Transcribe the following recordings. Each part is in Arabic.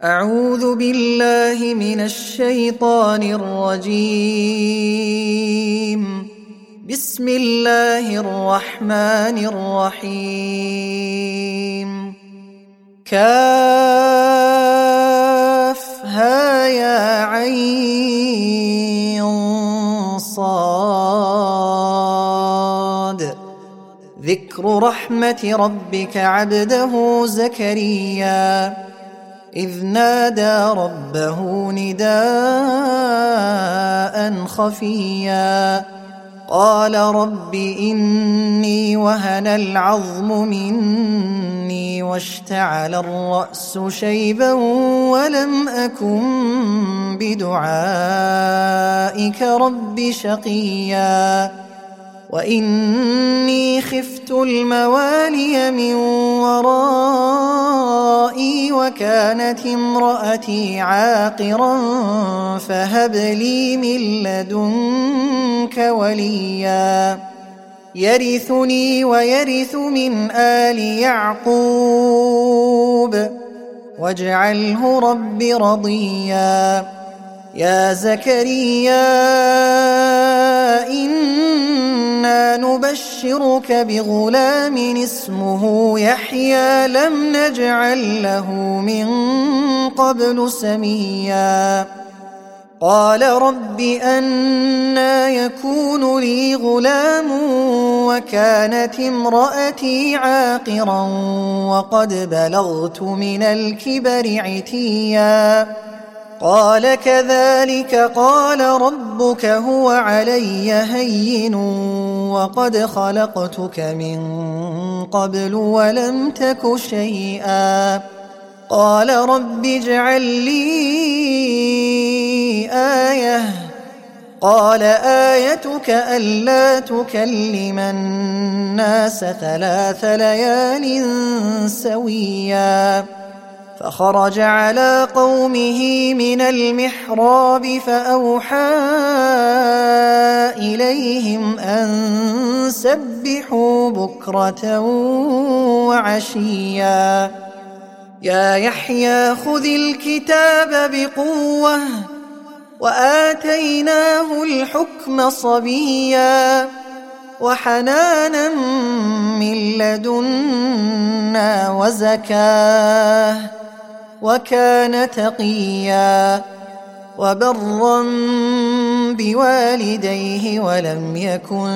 أعوذ بالله من الشيطان الرجيم. بسم الله الرحمن الرحيم. كافها يا عين صاد. ذكر رحمة ربك عبده زكريا إذ نادى ربه نداء خفيا قال رب إني وهن العظم مني واشتعل الرأس شيبا ولم أكن بدعائك رب شقيا وإني خفت الموالي من ورائي وكانت امرأتي عاقرا فهب لي من لدنك وليا يرثني ويرث من آل يعقوب واجعله رب رضيا. يا زكريا إنا نبشرك بغلام اسمه يحيى لم نجعل له من قبل سميا قال رب أنى يكون لي غلام وكانت امرأتي عاقرا وقد بلغت من الكبر عتيا قال كذلك قال ربك هو علي هين وقد خلقتك من قبل ولم تك شيئا قال رب اجعل لي آية قال آيتك ألا تكلم الناس 3 ليال سويا فخرج على قومه من المحراب فأوحى إليهم أن سبحوا بكرة وعشيا يا يحيى خذ الكتاب بقوة وآتيناه الحكم صبيا وحنانا من لدنا وزكاه وكان تقيا وبرا بوالديه ولم يكن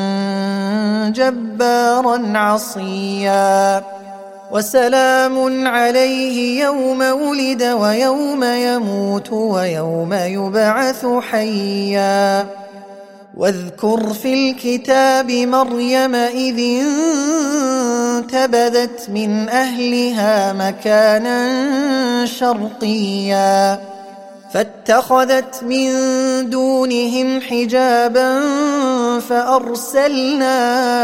جبارا عصيا وسلام عليه يوم ولد ويوم يموت ويوم يبعث حيا واذكر في الكتاب مريم إذ انتبذت من أهلها مكانا شرقيا فاتخذت من دونهم حجابا فأرسلنا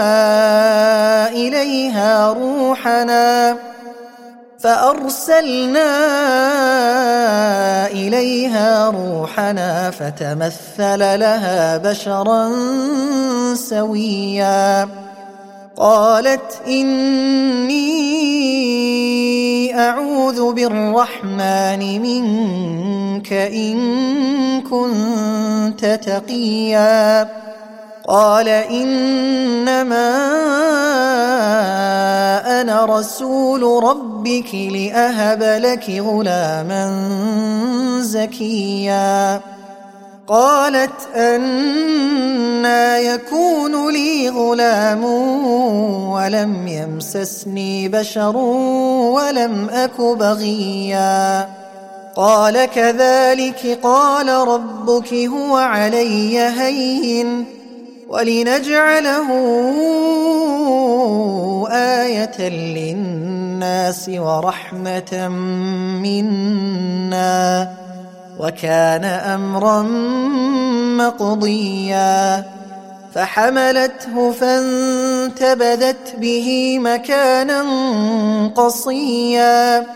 إليها روحنا فتمثل لها بشرا سويا قالت إني أعوذ بالرحمن منك إن كنت تقيا قال إنما أنا رسول ربك لأهب لك غلاما زكيا قالت أنى يكون لي غلام ولم يمسسني بشر ولم أك بغيا قال كذلك قال ربك هو علي هين ولنجعله آية للناس ورحمة منا وكان أمرا مقضيا فحملته فانتبذت به مكانا قصيا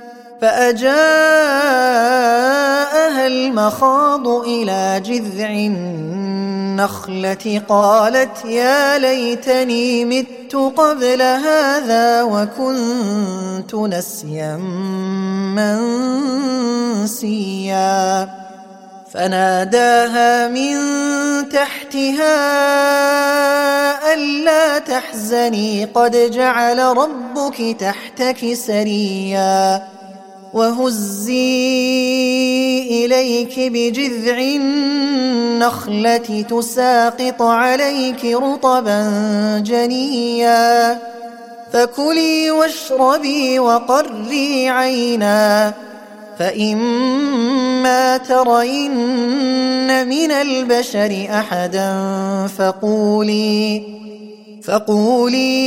فأجاءها المخاض إلى جذع النخلة قالت يا ليتني مت قبل هذا وكنت نسيا إنسيا فناداها من تحتها ألا تحزني قد جعل ربك تحتك سريا وهزي إليك بجذع النخلة تساقط عليك رطبا جنيا فكلي واشربي وقري عينا فإما ترين من البشر أحدا فقولي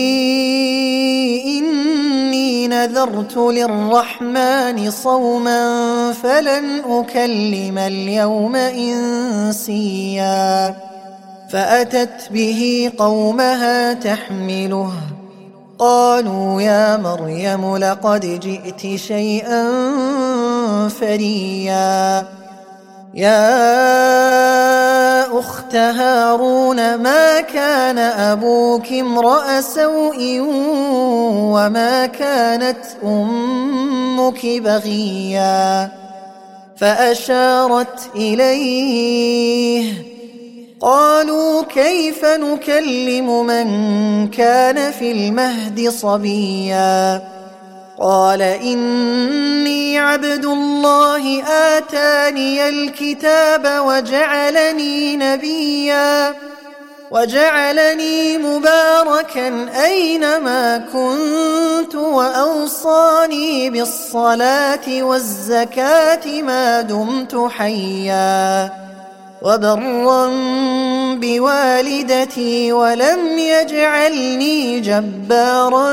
إني نذرت للرحمن صوما فلن أكلم اليوم إنسيا فأتت به قومها تحمله قالوا يا مريم لقد جئت شيئا فريا يا أخت هارون ما كان أبوك امرأ سوء وما كانت أمك بغيا فأشارت إليه قالوا كيف نكلم من كان في المهد صبيا قال إني عبد الله آتاني الكتاب وجعلني نبيا وجعلني مباركا أينما كنت وأوصاني بالصلاة والزكاة ما دمت حيا وبرا بوالدتي ولم يجعلني جبارا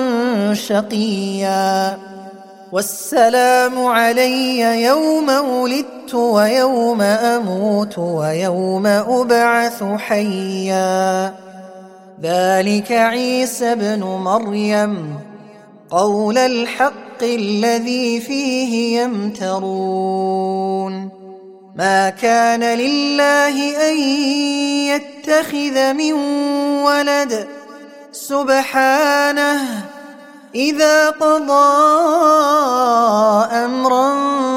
شقيا والسلام علي يوم ولدت ويوم أموت ويوم أبعث حيا ذلك عيسى ابن مريم قول الحق الذي فيه يمترون ما كان لله أن يتخذ من ولد سبحانه إذا قضى أمرا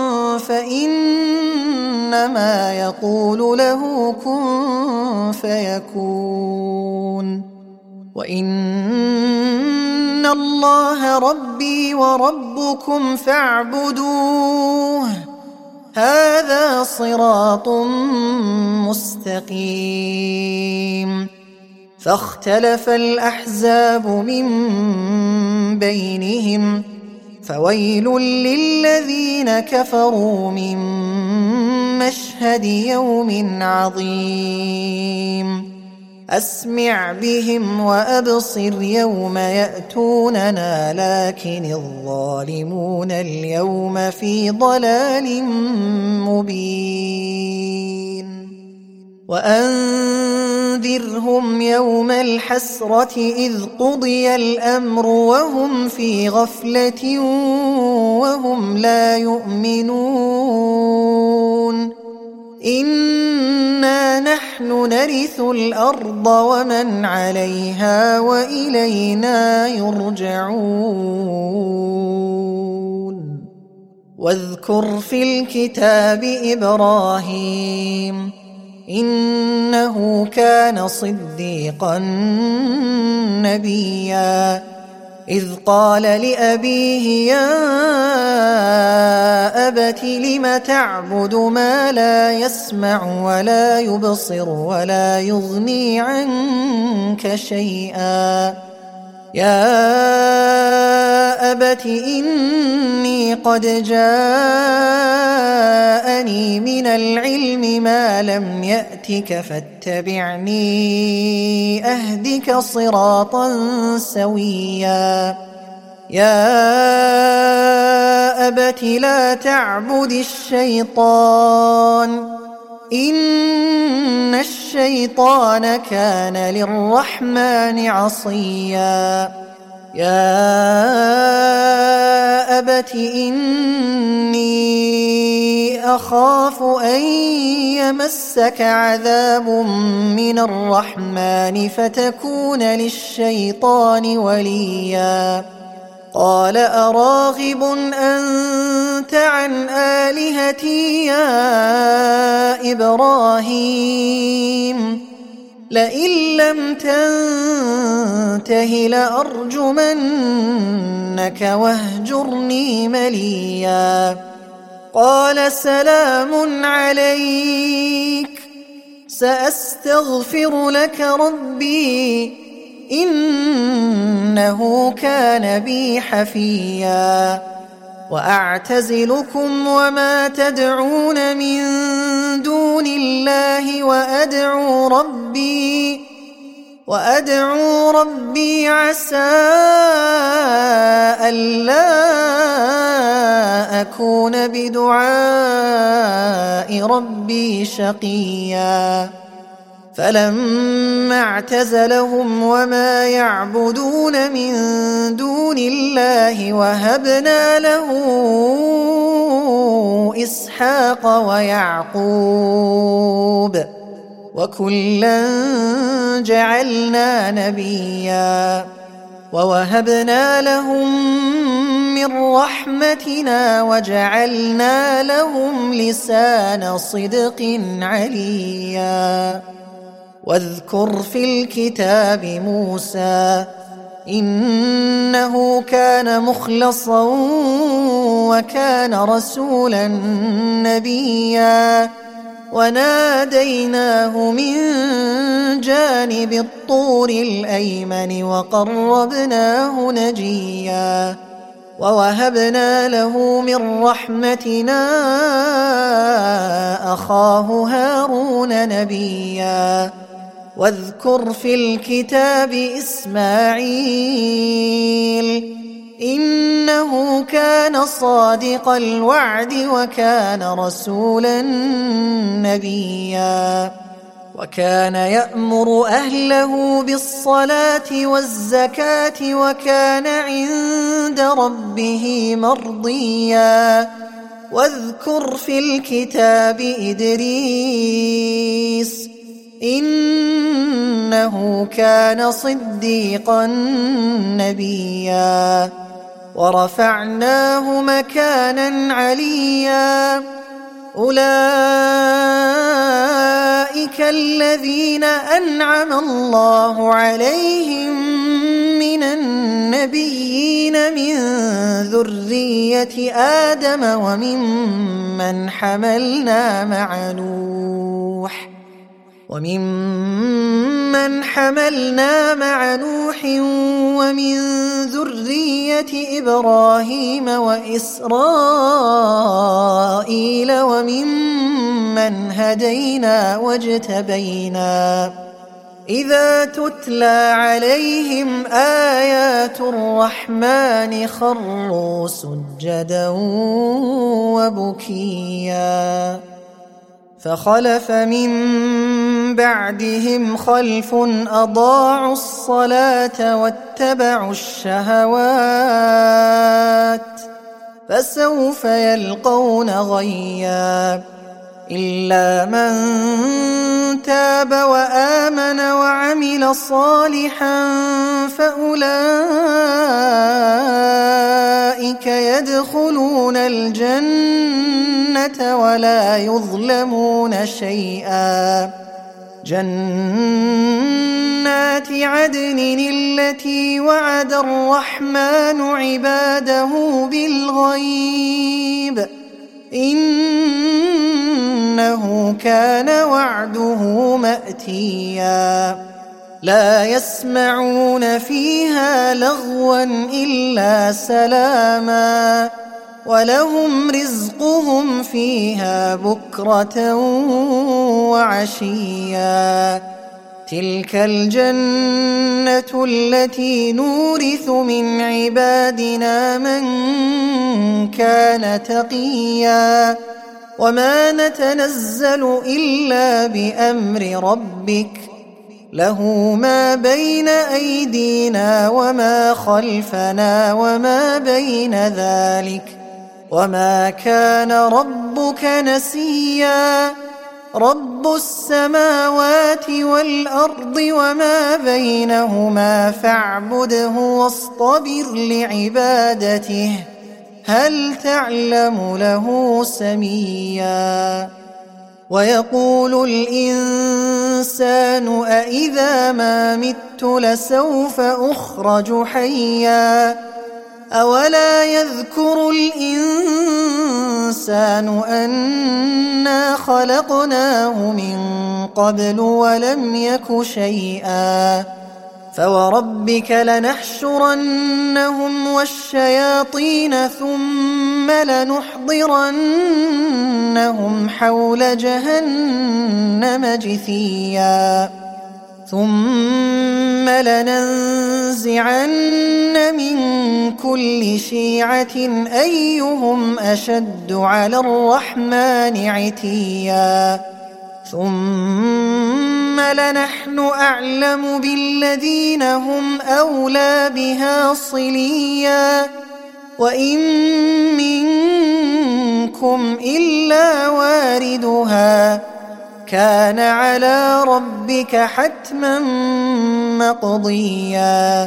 فإنما يقول له كن فيكون وإن الله ربي وربكم فاعبدوه هذا صراط مستقيم فاختلف الأحزاب من بينهم فويل للذين كفروا من مشهد يوم عظيم أسمع بهم وأبصر يوم يأتوننا لكن الظالمون اليوم في ضلال مبين وأنذرهم يوم الحسرة إذ قضي الأمر وهم في غفلة وهم لا يؤمنون إنا نحن نرث الأرض ومن عليها وإلينا يرجعون واذكر في الكتاب إبراهيم إنه كان صديقا نبيا إذ قال لأبيه يا أبت لم تعبد ما لا يسمع ولا يبصر ولا يغني عنك شيئا يا أبت إني قد جاءني من العلم ما لم يأتك فاتبعني أهدك صراطا سويا يا أبت لا تعبد الشيطان إن الشيطان كان للرحمن عصيا يا أبت إني أخاف أن يمسك عذاب من الرحمن فتكون للشيطان وليا قال أراغب أنت عن آلهتي يا إبراهيم لئن لم تنته لأرجمنك واهجرني مليا قال سلام عليك سأستغفر لك ربي إنه كان بي حفيا وأعتزلكم وما تدعون من دون الله وأدعو ربي عسى ألا أكون بدعاء ربي شقيا فلما اعتزلهم وما يعبدون من دون الله وهبنا له إسحاق ويعقوب وكلا جعلنا نبيا ووهبنا لهم من رحمتنا وجعلنا لهم لسان صدق عليا واذكر في الكتاب موسى إنه كان مخلصا وكان رسولا نبيا وناديناه من جانب الطور الأيمن وقربناه نجيا ووهبنا له من رحمتنا أخاه هارون نبيا واذكر في الكتاب إسماعيل إنه كان صادق الوعد وكان رسولا نبيا وكان يأمر أهله بالصلاة والزكاة وكان عند ربه مرضيا واذكر في الكتاب إدريس إنه كان صديقا نبيا ورفعناه مكانا عليا أولئك الذين أنعم الله عليهم من النبيين من ذرية آدم وممن حملنا مع نوح ومن ذرية إبراهيم وإسرائيل وممن هدينا واجتبينا إذا تتلى عليهم آيات الرحمن خروا سجدا وبكيا فخلف من بعدهم خلف أضاعوا الصلاة واتبعوا الشهوات فسوف يلقون غيا إلا من تاب وآمن وعمل صالحا فأولئك يدخلون الجنة ولا يظلمون شيئا جنات عدن التي وعد الرحمن عباده بالغيب إنه كان وعده مأتيا لا يسمعون فيها لغوا إلا سلاما ولهم رزقهم فيها بكرة وعشيا تلك الجنة التي نورث من عبادنا من كان تقيا وما نتنزل إلا بأمر ربك له ما بين أيدينا وما خلفنا وما بين ذلك وما كان ربك نسيا رب السماوات والأرض وما بينهما فاعبده واصطبر لعبادته هل تعلم له سميا ويقول الإنسان أإذا ما مت لسوف أخرج حيا أولا يذكر الإنسان أنا خلقناه من قبل ولم يك شيئا فوربك لنحشرنهم والشياطين ثم لنحضرنهم حول جهنم جثيا ثم لننزعن من كل شيعة أيهم أشد على الرحمن عتيا ثم لنحن أعلم بالذين هم أولى بها صليا وإن منكم إلا واردها كان على ربك حتما مقضيا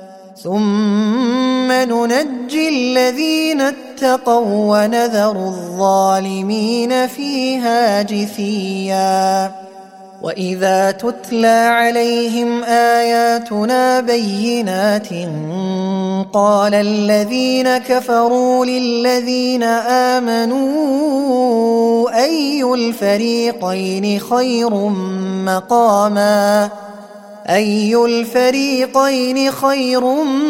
ثم ننجي الذين اتقوا ونذر الظالمين فيها جثيا وإذا تتلى عليهم آياتنا بينات قال الذين كفروا للذين آمنوا أي الفريقين خير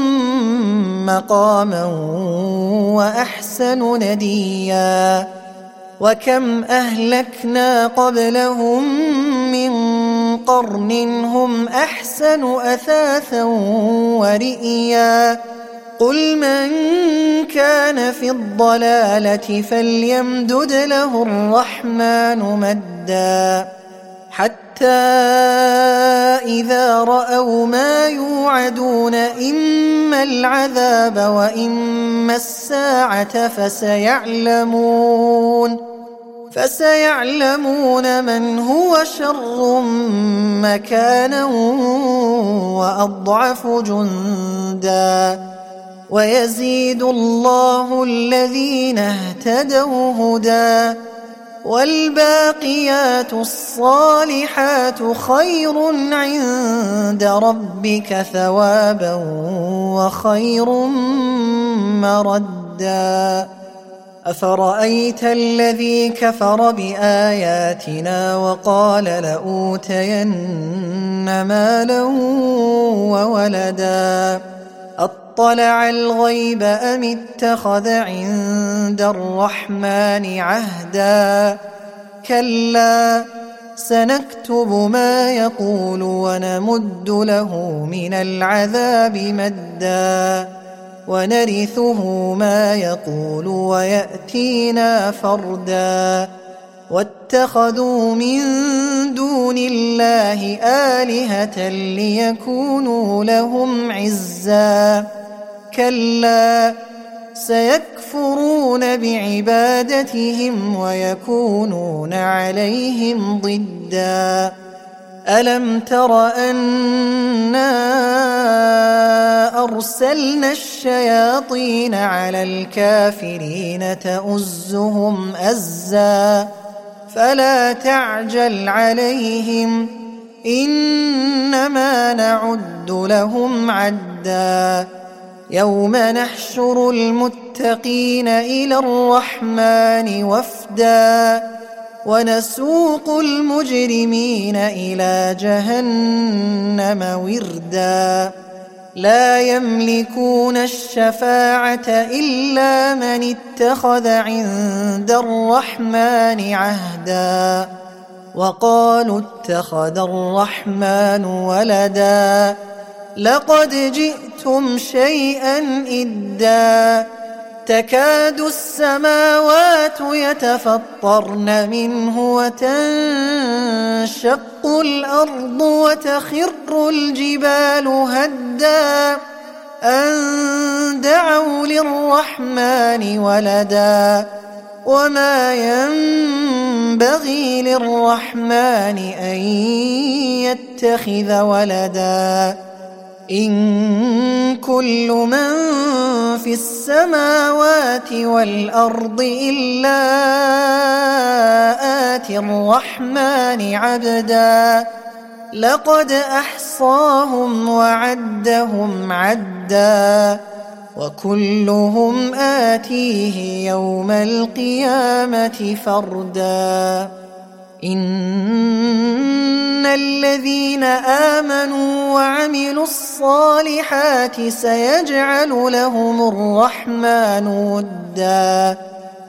مقاما وأحسن نديا وكم أهلكنا قبلهم من قرن هم أحسن أثاثا ورئيا قل من كان في الضلالة فليمدد له الرحمن مدا حتى إذا رأوا ما يوعدون إما العذاب وإما الساعة فسيعلمون من هو شر مكانا وأضعف جندا ويزيد الله الذين اهتدوا هدى والباقيات الصالحات خير عند ربك ثوابا وخير مردا أفرأيت الذي كفر بآياتنا وقال لأوتين مالا وولدا أطلع الغيب أم اتخذ عند الرحمن عهدا كلا سنكتب ما يقول ونمد له من العذاب مدا ونرثه ما يقول ويأتينا فردا واتخذوا من دون الله آلهة ليكونوا لهم عزا كلا سيكفرون بعبادتهم ويكونون عليهم ضدا ألم تر أنا أرسلنا الشياطين على الكافرين تؤزهم أزا فلا تعجل عليهم إنما نعد لهم عدا يوم نحشر المتقين إلى الرحمن وفدا ونسوق المجرمين إلى جهنم وردا لا يملكون الشفاعة إلا من اتخذ عند الرحمن عهدا وقالوا اتخذ الرحمن ولدا لقد جئتم شيئا إدا تكاد السماوات يتفطرن منه وتنشق الأرض وتخر الجبال هدا أن دعوا للرحمن ولدا وما ينبغي للرحمن أن يتخذ ولدا إن كل من في السماوات والأرض إلا آتي الرحمن عبدا لقد أحصاهم وعدهم عدا وكلهم آتيه يوم القيامة فردا إن الذين آمنوا وعملوا الصالحات سيجعل لهم الرحمن ودا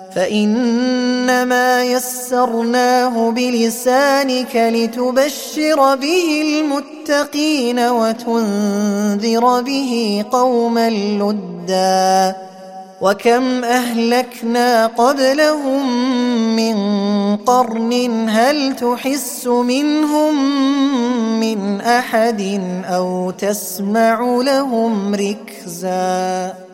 فإنما يسرناه بلسانك لتبشر به المتقين وتنذر به قوما لدا وكم أهلكنا قبلهم من قرن هل تحس منهم من أحد أو تسمع لهم ركزا